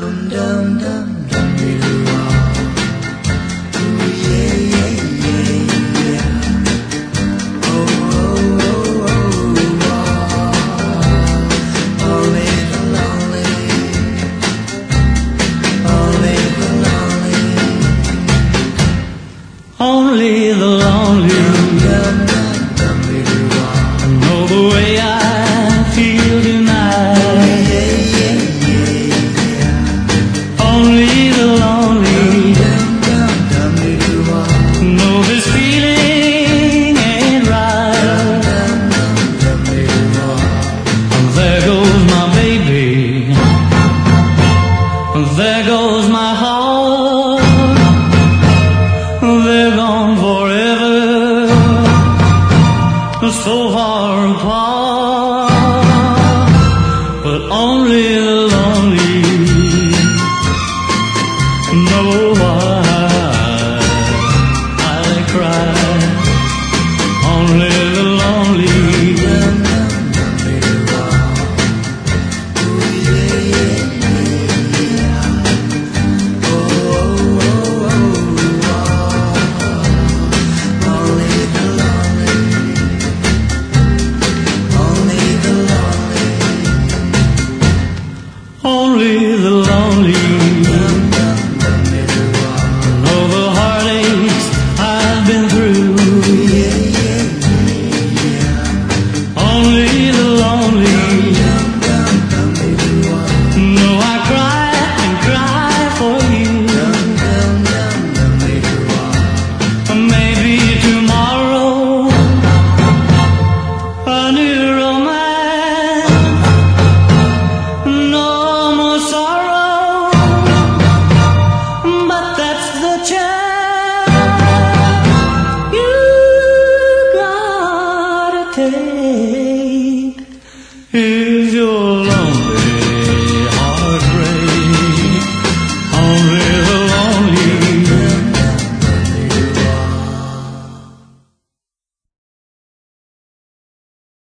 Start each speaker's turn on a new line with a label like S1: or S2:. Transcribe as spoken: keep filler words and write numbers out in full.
S1: Only the lonely know the way I feel tonight. Only the lonely know this feeling ain't right. There goes my baby, there goes my heart. They're gone forever, so far apart. But only the lonely know why I cry. Only the lonely Only the lonely